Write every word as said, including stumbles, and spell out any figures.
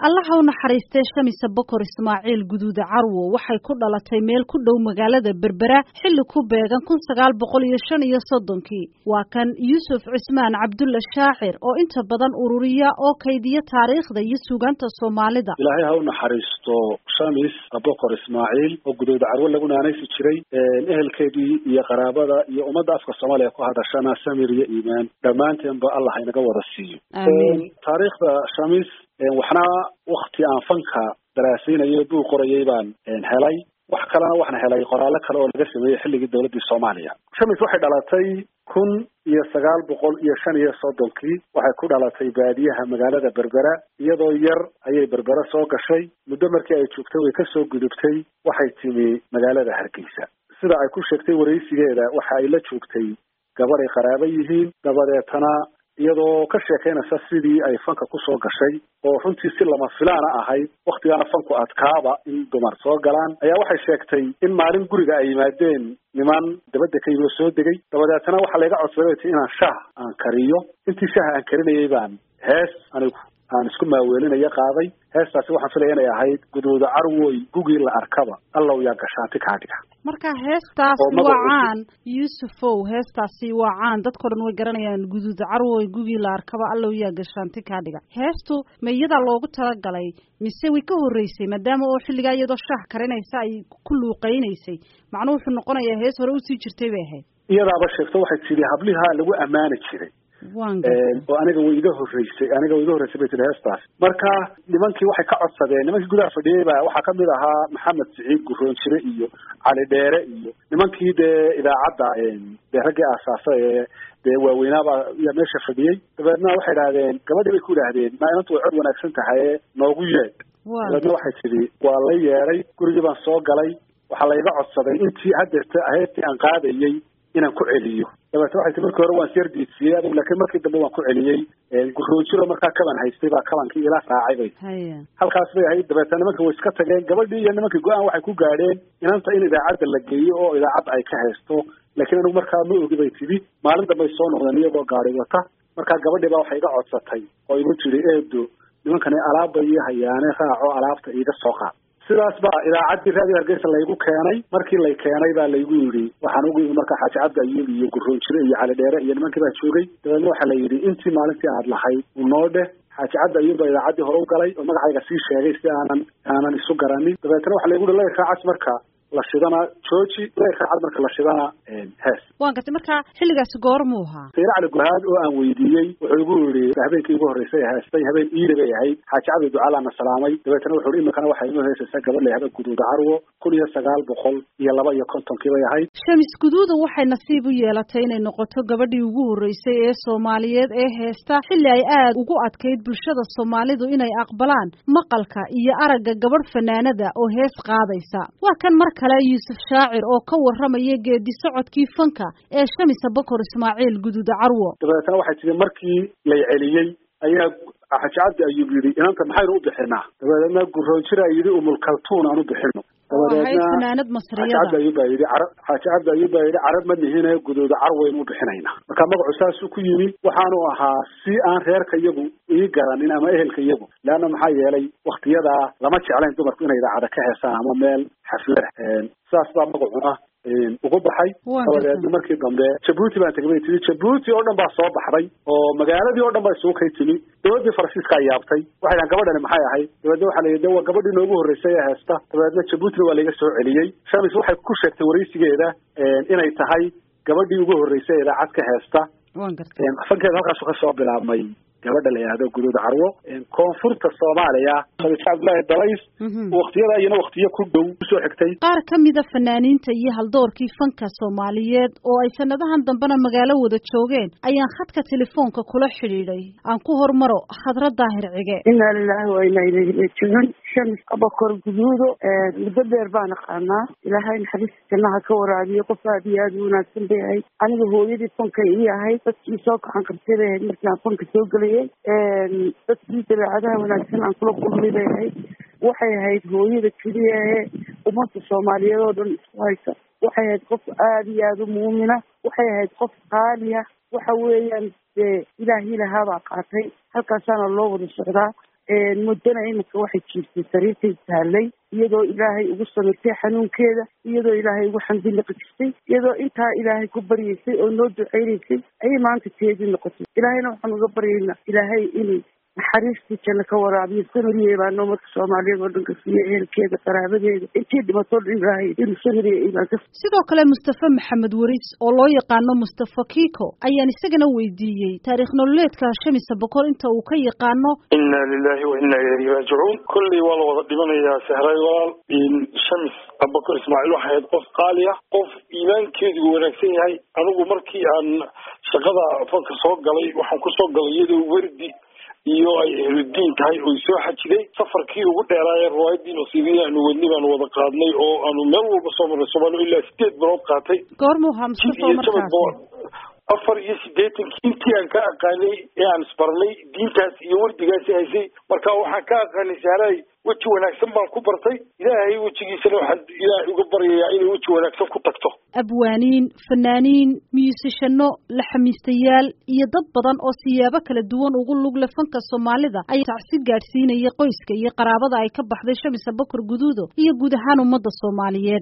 Allah ha u naxariistay Shamis Bokor Ismaaciil Guduud Carwo waxay ku dhalatay meel ku dhow magaalada Berbera xilli ku beegan kun sagaal boqol iyo shan iyo soddon-kii waa kan Yuusuf Cismaan Cabdulla Shaacir oo inta badan ururiya oo kaydiya taariikhda iyo suugaanta Soomaalida. Ilaahay ha u naxariisto Shamis Bokor Ismaaciil oo Guduud Carwo lagu naanaysi jiray ehelkeedii iyo qaraabada iyo ummadda afka Soomaaliya ku hadashana samir iyo iimaan dhamaanteedba Allah inaga wada siiyo. taariikhda Shamis waxna waqti aan fanka daraasinayo buu qorayay baan helay wax kalena waxna helay qoraalo kale oo laga sameeyay xilligii dawladda Soomaaliya. Shamis waxay dhalatay kun iyo sagaal boqol iyo shan iyo soddon-kii waxay ku dhalatay baadiyaha magaalada Berbera iyadoo yar ayay Berbera soo gashay muddo markii ay joogtay way ka soo gudubtay waxay timi magaalada Hargeysa sida ay ku sheegtay wareysigeeda waxa ay la joogtay gabar ay qaraabo yihiin dabadeetana iyadoo ka sheekeynaysa sidii ay fanka ku soo gashay oo runtii si lama filaan ahayd waqtigaana fanku adkaaba in dumar soo galaan ayaa waxay sheegtay in maalin guriga ay yimaadeen niman dabadda ka yimid soo degay dabadeetana waxa laga codsaday inaan shaah aan kariyo intii shaah aan karinayay baan hees anigu aan isku maaweelinayo qaaday heestaasi waxaan filayaa inay ahayd Guduud Carwoy gugii la arkaba allow yaa gashaanti ka dhiga marka heestaas waa caan Yuusufow heestaasi waa caan dadku dhan way garanayaan Guduud Carwoy gugii la arkaba allow yaa gashaanti ka dhiga heestu meeyada loogu talagalay mise way ka horeysay maadaama oo xilliga iyadoo shaah karinaysa ay ku luuqeynaysay macnuhu wuxuu noqonayaa hees hore u sii jirtay bay ahayd iyadaaba sheegto waxay sidii habliha lagu amaani jiray oo aniga way iga horeysay aniga way iga horeysay bay tiri heestaas marka nimankii waxay ka codsadeen nimankii gudaha fadhiyay baa waxa kamid ahaa Maxamed Siciid Guroonjire iyo Cali Dheere iyo nimankii de idaacadda ee raggii aasaasay ee de waaweynaaba ya meesha fadhiyay dabeedna waxay yiraahdeen gabadhii bay ku yiraahdeen ma inta way cod wanaagsan tahay noogu yeed dabeedna waxay tiri waa la yeeray gurigii baan soo galay waxa la iga codsaday intii hadda heestii aan qaadayay inaan ku celiyo dabeetna waxay tiri markii hore waan sir diidsiiyay adigu laakiin markii dambe waan ku celiyay Guroonjiro markaa kaban haystay baa kabankii ila raacay bay halkaas bay ahayd dabeetna nimanka way iska tageen gabadhii iyo nimankii go'aan waxay ku gaadheen inanta in idaacadda la geeyo oo idaacadda ay ka haysto laakiin anigu markaa ma ogi bay tiri maalin dambe soo noqdeen iyagoo gaari wata markaa gabadhii baa waxay iga codsatay oo igu tiri eedo nimankani alaab ay hayaane raaco alaabta iga soo qaad sidaas baa idaacadii raadiyo Hargeysa laygu keenay markii lay keenay baa laygu yiri waxaan ugu yiri markaa Xaaji Cabdi Ayuub iyo Guroonjire iyo Cali Dheere iyo nimankii baa joogay dabeedna waxa la yiri intii maalintii aad lahayd noo dheh Xaaji Cabdi Ayuub baa idaacadii hore u galay oo magacayga sii sheegay si aanan aanan isu garanin dabeetna waxa laygu leeyahay raacas markaa la shidana jooji leeyahay marka la shidana hees waan gatay marka xilligaas goormuu ahaa Sayr Cali Gurhaad oo aan weydiiyay wuxuu igu yiri habeenkii ugu horeysay heestay habeen iile bay ahayd Xaaji Cabdi Ducaalaana salaamay dabeetna wuxuu imikana waxa inuu heesaysa gabadh leeyahay Guduud Carwo kun iyo sagaal boqol iyo laba iyo konton-kii bay ahayd Shamis Guduud waxay nasiib u yeelatay inay noqoto gabadhii ugu horeysay ee Soomaaliyeed ee heesta xilli ay aad ugu adkeyd bulshada Soomaalidu inay aqbalaan maqalka iyo aragga gabadh fanaanada oo hees qaadaysa waa kan mar kale Yuusuf Shaacir oo ka waramaya geedi socodkii fanka ee Shamis Bokor Ismaaciil Guduud Carwo dabeetna waxay tiri markii la celiyay ayaa Xaaji Cabdi Ayuub yiri inanta maxay u bixinaa dabeedna Guroonjire yiri umul kaltuun aanu bixino dabeedna fanaanad masriyada Xaaji Cabdi Ayuub yiri Xaaji Cabdi Ayuub yiri Carab ma nihina Guduud Carwo inuu bixinayna marka magacu saas ku yimi waxaanu ahaa si aan reerka iyagu ii garanin ama ehelka iyagu laana maxaa yeelay waqtiyada lama jeclayn dumarku inay idaacada ka heesaan ama meel xaflad saas baa magacuna ugu baxay dabadeedna markii dambe Djibouti baan tagay tiri Djibouti oo dhan baa soo baxday oo magaaladii oo dhan baa soo kay timi dawladda Faransiiska ay yaabtay waxay aan gabadhani maxay ahayd dabadeedna waxa la yidhi waa gabadhii noogu horeysay ee heesta dabadeedna Djibouti waa laga soo celiyay Shamis waxay ku sheegtay wareysigeeda inay tahay gabadhii ugu horeysay ee idaacad ka heesta waan gartay fankeeda halkaas ka soo bilaabmay gabadha la yiraahdo Guduud Carwo koonfurta Soomaaliya Xaaji Cabdi Dalays waqtiyada ayna waqtiyo ku dhow soo xigtay qaar kamid ah fanaaniinta iyo haldoorkii fanka Soomaaliyeed oo ay sanadahan dambana magaalo wada joogeen ayaan khadka telefoonka kula xiriiray aan ku hormaro Khadra Daahir Cige inna lillahi wa inna ilayhi raaji'uun Shamis Bokor Guduud muddo dheer baan aqaanaa ilaahay naxariistiisa ka waraabiyo qof aad iyo aad u wanaagsan bay ahayd aniga hooyadii fanka ii ahayd dadkii soo kacan qabtay markii aan fanka soo galay dadkii dabeecadaha wanaagsan aan kula kulmay bay ahayd waxay ahayd hooyada keliya ee ummadda Soomaaliyeed oo dhan isku haysa waxay ahayd qof aad iyo aad u muumina waxay ahayd qof qaali ah waxa weeyaan ilaahi lahaa baa qaatay halkaasaana loo wada socdaa muddana imika waxay jiirtay sariirtay taallay iyadoo ilaahay ugu samirtay xanuunkeeda iyadoo ilaahay ugu xamdi liqisay iyadoo intaa ilaahay ku baryaysay oo noo ducaynaysay ayay maanta teedii noqotay ilaahayna waxaan uga baryaynaa ilaahay inay naxariistii janno ka waraabiyo samiriye baa noo marka soomaaliyeed oo dhan ka siiya ehelkeeda qaraabadeeda intii dhimatoo dhan ilaahay inuu samiriye imaan ka sidoo kale Mustafa Maxamed Waris oo loo yaqaano Mustafa Kiko ayaan isagana weydiiyey taariikh nololeedka Shamis Abakor inta uu ka yaqaano. Inna lillahi wa inna ilayhi raaji'uun kulli wala wada dhimanayaa sahray walaal in Shamis Abakor Ismaaciil waxay qof qaali ah qof iimaankeedu wanaagsan yahay anigu markii aan shaqada fanka soo galay waxaan ku soo galay iyadoo wardi iyo ay eheldiin tahay oo soo xajiday safarkii ugu dheeraayay riwaayadii nasiibiyay aanu wadni baan wada qaadnay oo aanu meel walba soo maray Soomaaliya ilaa sideed bilood qaatay goormuu hamsa soo markaas afar iyo siddeetan intii aan ka aqaanay ee aan isbarnay diintaas iyo wardigaas haysay marka waxaan ka aqaanay saaray weji wanaagsan baan ku bartay ilaahay wejigiisana waxaan ilaahay uga baryayaa inuu weji wanaagsan ku tagto abwaaniin fanaaniin musicianno laxamiistayaal iyo dad badan oo siyaabo kala duwan ugu lug leh fanka Soomaalida ay tacsi gaarsiinayay qoyska iyo qaraabada ay ka baxday Shamis Abakor Guduudo iyo guud ahaan ummadda Soomaaliyeed